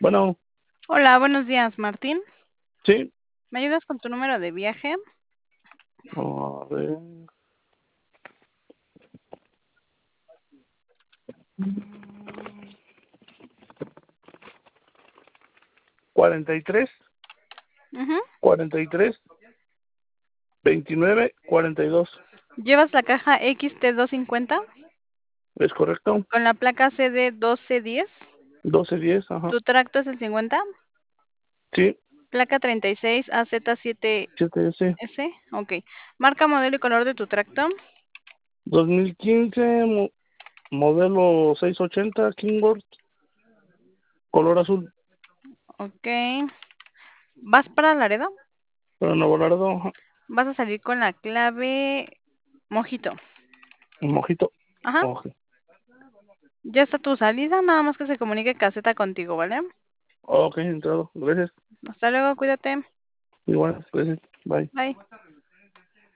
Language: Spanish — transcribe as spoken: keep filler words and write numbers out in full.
Bueno, Hola, buenos días, Martín. sí. ¿Me ayudas con tu número de viaje? A ver. cuarenta y tres, Ujú. cuarenta y tres, veintinueve, cuarenta y dos. ¿Llevas la caja X T doscientos cincuenta ¿Es correcto? con la placa C D doce diez? doce diez, ajá. ¿Tu tracto es el cincuenta? Sí, Placa treinta y seis A Z siete siete S. S. Ok. Marca, modelo y color de tu tracto. dos mil quince, mo- modelo seiscientos ochenta, Kingworth, color azul. Ok. ¿Vas para Laredo? Para Nuevo Laredo, ajá. Vas a salir con la clave Mojito. Un mojito. Ajá. Ok, Ya está tu salida, nada más que se comunique caseta contigo, ¿vale? ok, entrado. Gracias. Hasta luego, cuídate. Igual, gracias. Bye. Bye.